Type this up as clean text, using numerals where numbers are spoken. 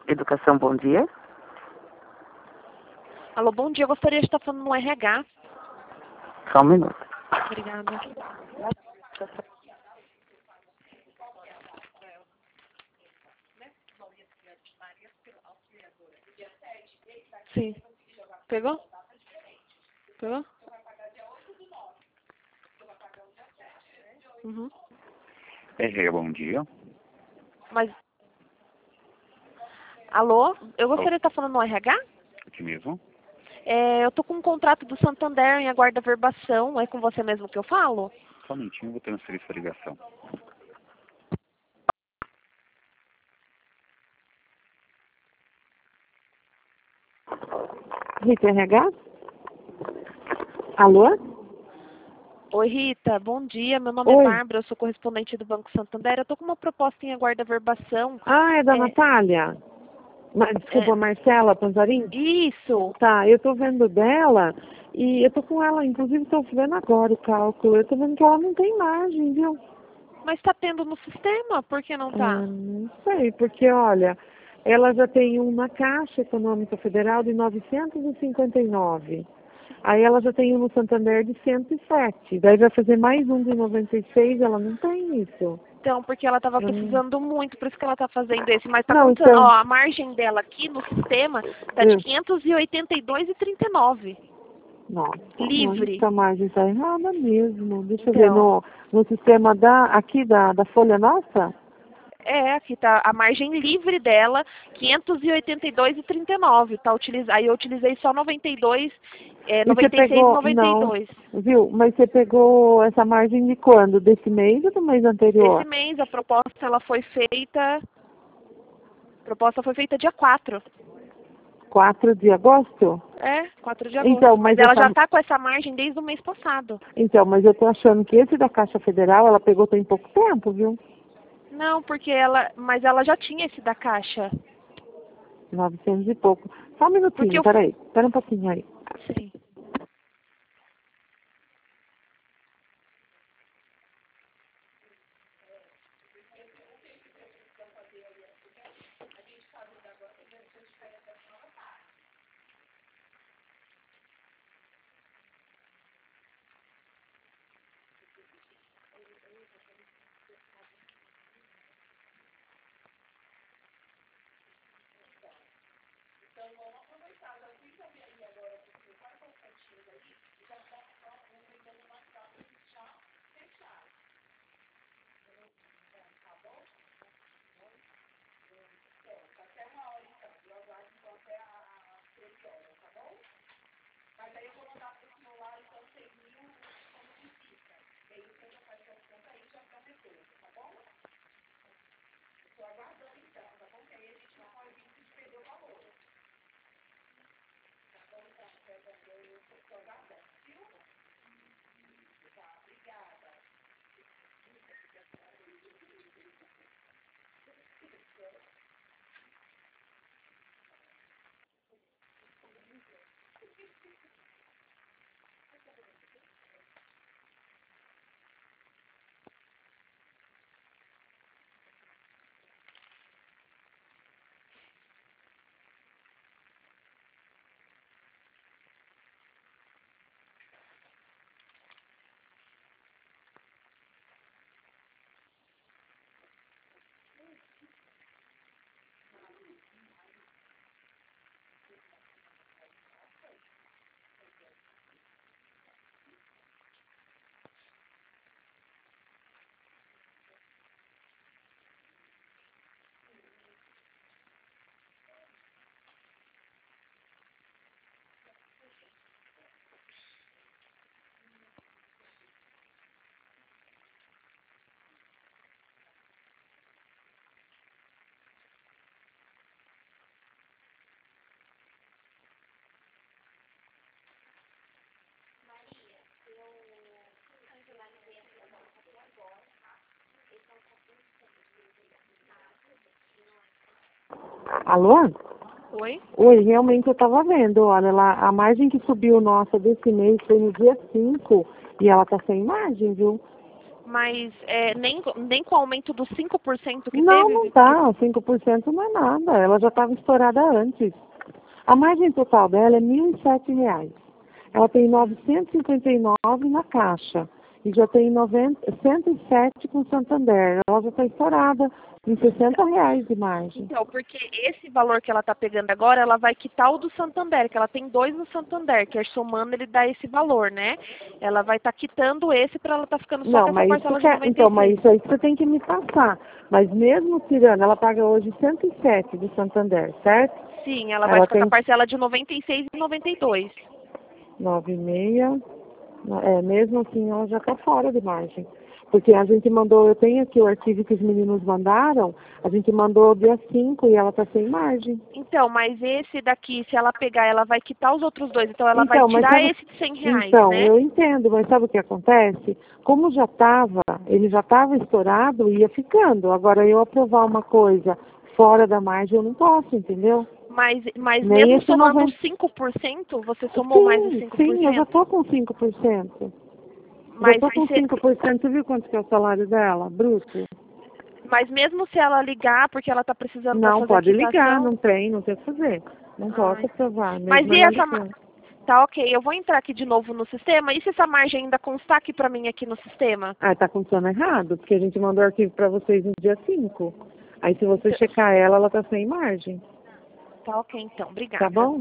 Educação, bom dia. Alô, bom dia. Eu gostaria de estar falando no RH. Só um minuto. Obrigada. Sim. Pegou? Pegou? Uhum. RH, bom dia. Mas... Alô? Eu gostaria de estar falando no RH? Aqui mesmo. Eu tô com um contrato do Santander em aguarda verbação. É com você mesmo que eu falo? Só um minutinho, vou transferir sua ligação. Rita RH? Alô? Oi, Rita. Bom dia. Meu nome Oi. é Bárbara. Eu sou correspondente do Banco Santander. Eu tô com uma proposta em aguarda verbação. Ah, é da Natália? Desculpa, Marcela Panzarim? Isso. Tá, eu tô vendo dela e eu tô com ela, inclusive tô vendo agora o cálculo. Eu tô vendo que ela não tem margem, viu? Mas tá tendo no sistema? Por que não tá? Não sei, porque olha, ela já tem um na Caixa Econômica Federal de 959. Aí ela já tem um no Santander de 107. Daí vai fazer mais um de 96, ela não tem isso. Então, porque ela estava precisando muito, por isso que ela está fazendo esse. Mas está Não, contando, então... ó, a margem dela aqui no sistema está de 582,39. Nossa, Livre. essa margem está errada mesmo. Deixa eu ver Então, no sistema aqui da Folha Nossa. aqui está a margem livre dela, 582,39. Tá, aí eu utilizei só 92, 96 e 92. Não, viu? Mas você pegou essa margem de quando? Desse mês ou do mês anterior? Esse mês a proposta ela foi feita. A proposta foi feita dia 4. 4 de agosto? 4 de agosto. Então, mas ela já está com essa margem desde o mês passado. Então, mas eu tô achando que esse da Caixa Federal, ela pegou tem pouco tempo, viu? Não, porque mas ela já tinha esse da Caixa. 900 e pouco. Só um minutinho, peraí. Espera um pouquinho aí. Sim. Alô? Oi? Oi, realmente eu estava vendo, olha lá, a margem que subiu nossa desse mês foi no dia 5 e ela tá sem margem, viu? Mas nem com o aumento dos 5% que Não, teve? não tá. 5% não é nada. Ela já estava estourada antes. A margem total dela é R$ 1.007. Ela tem 959 na Caixa. E já tem 107 com Santander. Ela já está estourada em R$ 60 de margem. Então, porque esse valor que ela está pegando agora, ela vai quitar o do Santander, que ela tem 2 no Santander, que somando ele dá esse valor, né? Ela vai estar quitando esse para ela estar ficando só Não, com essa mas parcela isso, de 96. então, mas isso aí que você tem que me passar. Mas mesmo tirando, ela paga hoje 107 do Santander, certo? Sim, ela vai Ela ficar com tem a parcela de 96 e 92. 9,6. Mesmo assim ela já está fora de margem. Porque a gente mandou, eu tenho aqui o arquivo que os meninos mandaram, a gente mandou dia 5 e ela está sem margem. Então, mas esse daqui, se ela pegar, ela vai quitar os outros dois, então ela vai Então, mas tirar sabe- esse de R$ 100, Então, né? eu entendo, mas sabe o que acontece? Como já estava, ele já estava estourado, ia ficando. Agora, eu aprovar uma coisa fora da margem, eu não posso, entendeu? Mas Nem mesmo esse somando 90. 5%, você somou mais os 5%? Sim, eu já estou com 5%. Já Mas, estou com 5%. Você viu quanto que é o salário dela, bruto? mas mesmo se ela ligar, porque ela está precisando pra Não, fazer pode a quitação... ligar, não tem o que fazer. Não posso aprovar, Mas mesmo e ela essa... ligando. Tá, ok, eu vou entrar aqui de novo no sistema. E se essa margem ainda constar aqui pra mim aqui no sistema? Ah, tá funcionando errado, porque a gente mandou o arquivo para vocês no dia 5. Aí se você checar ela, ela tá sem margem. Tá, ok, então. Obrigada. Tá bom?